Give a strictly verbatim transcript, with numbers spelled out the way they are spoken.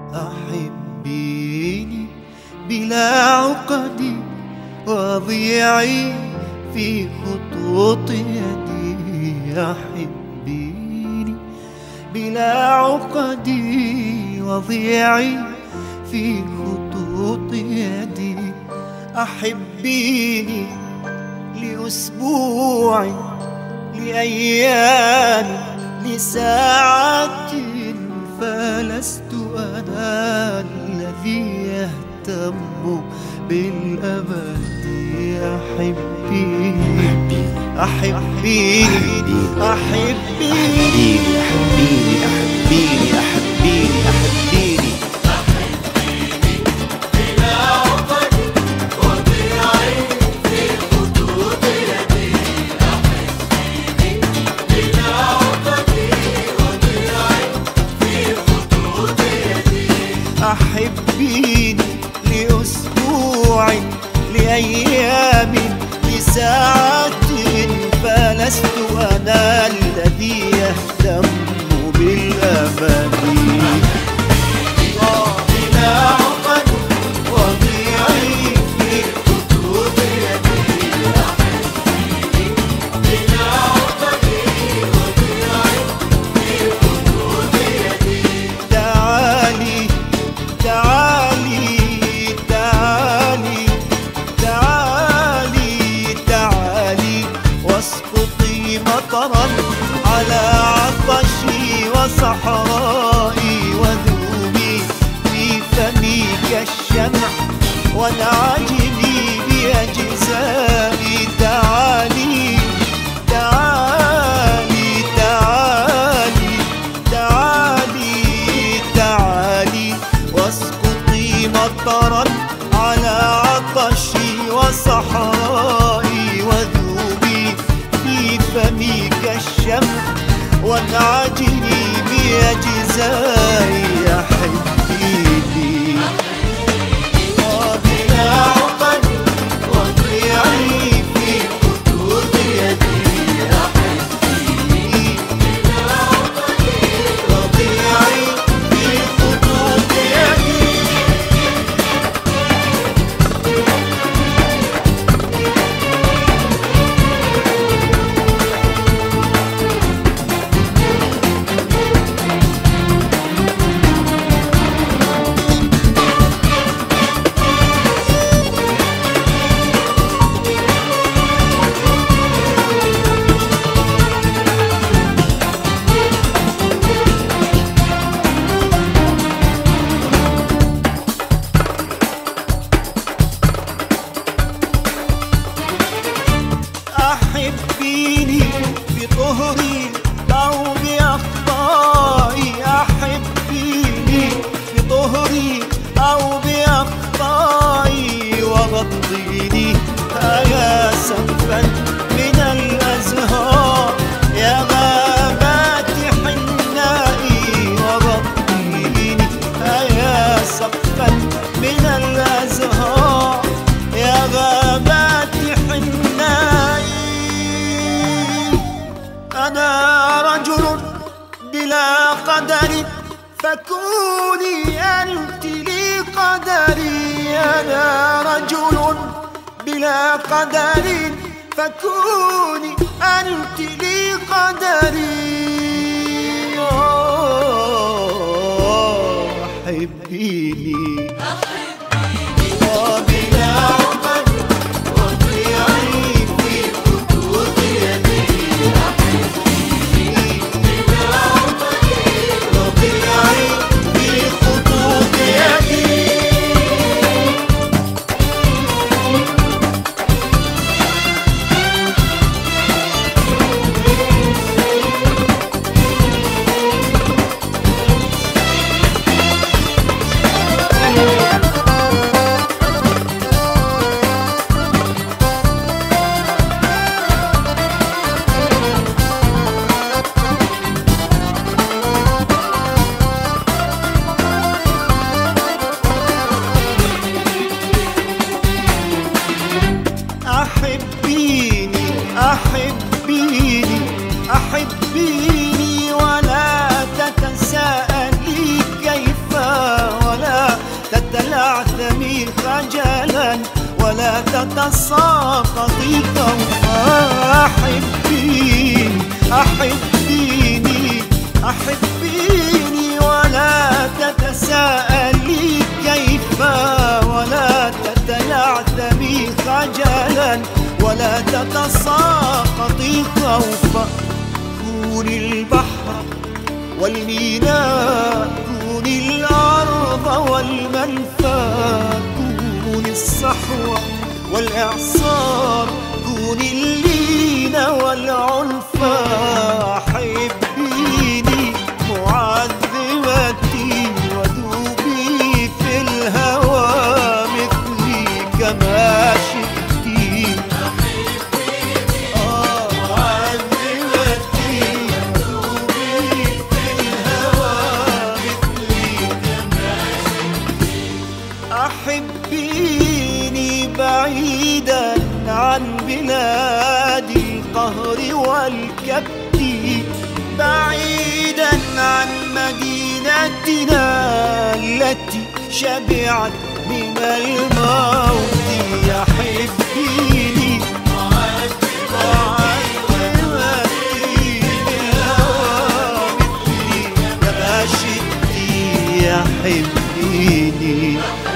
أحبيني بلا عقد وضيعي في خطوط يدي. أحبيني بلا عقد وضيعي في خطوط يدي. أحبيني لأسبوع لأيام لساعات فلست أنا الذي يهتم بالأبد. أحبيني أحبيني أحبيني أحبيني أحبيني أحبيني أحبيني أحبيني بلا عقد وضيعي في خطوط يدي. أحبيني بلا عقد وضيعي في خطوط يدي. أحبيني لأسبوع لأيام لساعات فلست أنا الذي يهتم بالأبد. بلا عقد وضيعي في خطوط يدي. أحبيني بلا عقد وضيعي في خطوط يدي. تعالي تعالي تعالي تعالي تعالي واسقطي مطرا على عطشي وصحرائي وذوبي في فمي كالشمع وانعجلي بأجزائي. تعالي تعالي تعالي تعالي تعالي واسقطي مطرا على عطشي وصحرائي وذوبي في فمي كالشمع وانعجلي بأجزائي. أحبيني بلا عقد وضيعي في خطوط يدي. أحبيني بلا عقد وضيعي في خطوط يدي. أحبيني بطهري أو بأخطائي. أحبيني بطهري أو بأخطائي وغطيني يا سقفا من الأزهار يا غابات حنائي. وغطيني يا سقفا من الأزهار يا غابات حنائي. أنا رجل بلا قدر فكوني أنت لي قدري. أنا رجل بلا قدر فكوني أنت لي قدري. أحبيني بلا عقد وضيعي في خطوط يدي. أحبيني بلا عقد وضيعي في خطوط يدي. أحبيني خجلا ولا تتساقطي خوفا. أحبيني أحبيني أحبيني ولا تتساءلي كيف، ولا تتلعثمي خجلا ولا تتساقطي خوفا. كوني البحر والميناء، كوني الأرض والمنفى، كوني الصحوة والإعصار، كوني اللين والعنفى. أحبيني معذبتي وذوبي في الهوى مثلي كما شئتي. آه معذبتي وذوبي في الهوى مثلي كما شئتي. أحبيني بعيدا عن بلاد القهر والكبت، بعيدا عن مدينتنا التي شبعت من الموت. أحبيني وعذبتي بالهوى مثلي كما شئتي. أحبيني